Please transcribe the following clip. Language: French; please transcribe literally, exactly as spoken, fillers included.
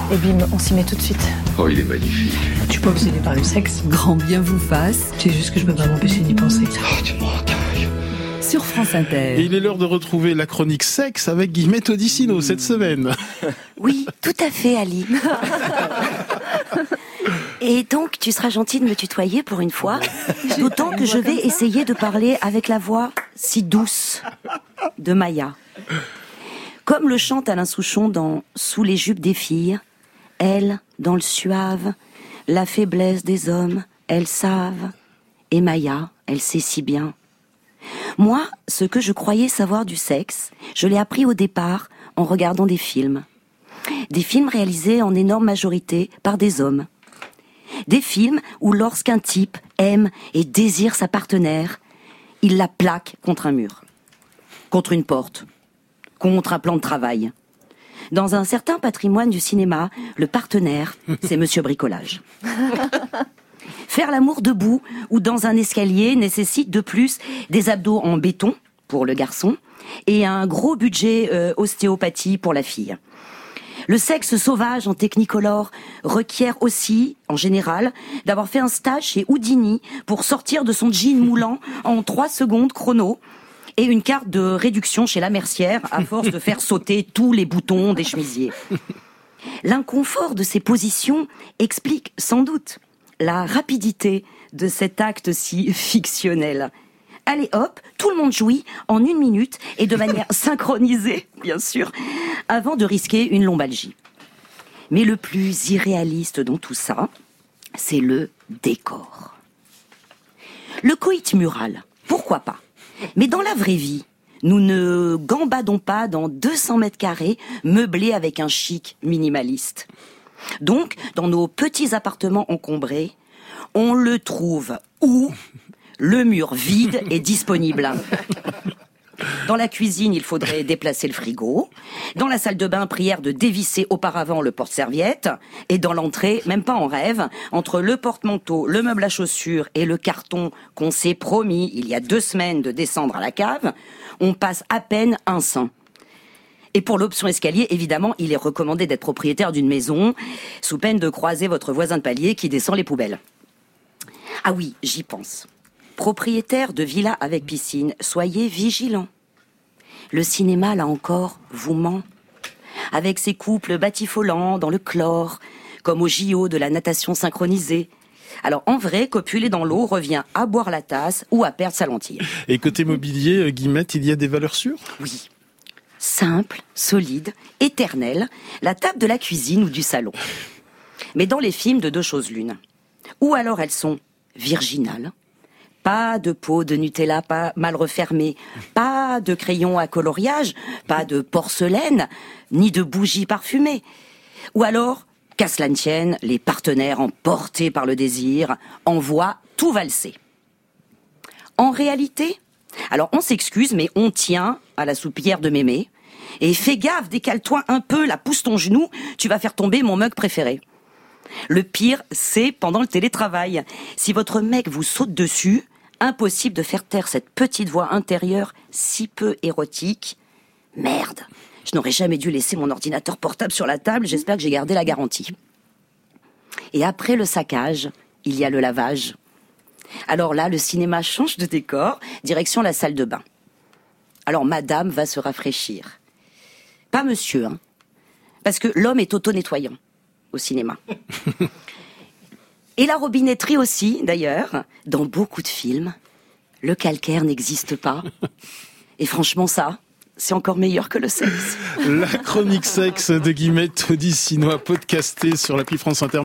Et bim, on s'y met tout de suite. Oh, il est magnifique. Je suis pas obsédée par le sexe. Grand bien vous fasse. C'est juste que je peux pas m'empêcher d'y penser. Oh, tu me rentailles. Sur France Inter. Et il est l'heure de retrouver la chronique sexe avec Guillemette Odissino cette semaine. Oui, tout à fait, Ali. Et donc, tu seras gentil de me tutoyer pour une fois, d'autant que je vais essayer de parler avec la voix si douce de Maya. Comme le chante Alain Souchon dans « Sous les jupes des filles », elles, dans le suave, la faiblesse des hommes, elles savent. Et Maya, elle sait si bien. Moi, ce que je croyais savoir du sexe, je l'ai appris au départ en regardant des films. Des films réalisés en énorme majorité par des hommes. Des films où lorsqu'un type aime et désire sa partenaire, il la plaque contre un mur, contre une porte, contre un plan de travail. Dans un certain patrimoine du cinéma, le partenaire, c'est Monsieur Bricolage. Faire l'amour debout ou dans un escalier nécessite de plus des abdos en béton pour le garçon et un gros budget euh, ostéopathie pour la fille. Le sexe sauvage en technicolor requiert aussi, en général, d'avoir fait un stage chez Houdini pour sortir de son jean moulant en trois secondes chrono et une carte de réduction chez la mercière à force de faire sauter tous les boutons des chemisiers. L'inconfort de ces positions explique sans doute la rapidité de cet acte si fictionnel. Allez hop, tout le monde jouit en une minute et de manière synchronisée, bien sûr, avant de risquer une lombalgie. Mais le plus irréaliste dans tout ça, c'est le décor. Le coït mural, pourquoi pas ? Mais dans la vraie vie, nous ne gambadons pas dans deux cents mètres carrés meublés avec un chic minimaliste. Donc, dans nos petits appartements encombrés, on le trouve où ? Le mur vide est disponible. Dans la cuisine, il faudrait déplacer le frigo. Dans la salle de bain, prière de dévisser auparavant le porte-serviette. Et dans l'entrée, même pas en rêve, entre le porte-manteau, le meuble à chaussures et le carton qu'on s'est promis il y a deux semaines de descendre à la cave, on passe à peine un sein. Et pour l'option escalier, évidemment, il est recommandé d'être propriétaire d'une maison, sous peine de croiser votre voisin de palier qui descend les poubelles. Ah oui, j'y pense. Propriétaire de villa avec piscine, soyez vigilants. Le cinéma, là encore, vous ment. Avec ses couples batifolants dans le chlore, comme au J O de la natation synchronisée. Alors en vrai, copuler dans l'eau revient à boire la tasse ou à perdre sa lentille. Et côté mobilier, Guillemette, il y a des valeurs sûres ? Oui. Simple, solide, éternelle, la table de la cuisine ou du salon. Mais dans les films, de deux choses l'une. Ou alors elles sont virginales, pas de pot de Nutella pas mal refermée, pas de crayon à coloriage, pas de porcelaine, ni de bougies parfumées. Ou alors, qu'à cela ne tienne, les partenaires emportés par le désir envoient tout valser. En réalité, alors on s'excuse, mais on tient à la soupière de mémé. Et fais gaffe, décale-toi un peu, la pousse ton genou, tu vas faire tomber mon mug préféré. Le pire, c'est pendant le télétravail. Si votre mec vous saute dessus, impossible de faire taire cette petite voix intérieure si peu érotique. Merde, je n'aurais jamais dû laisser mon ordinateur portable sur la table, j'espère que j'ai gardé la garantie. Et après le saccage, il y a le lavage. Alors là, le cinéma change de décor, direction la salle de bain. Alors madame va se rafraîchir. Pas monsieur, hein, parce que l'homme est auto-nettoyant au cinéma. Et la robinetterie aussi, d'ailleurs. Dans beaucoup de films, le calcaire n'existe pas. Et franchement, ça, c'est encore meilleur que le sexe. La chronique sexe de Guillemette Odissino, podcastée sur l'appli France Inter.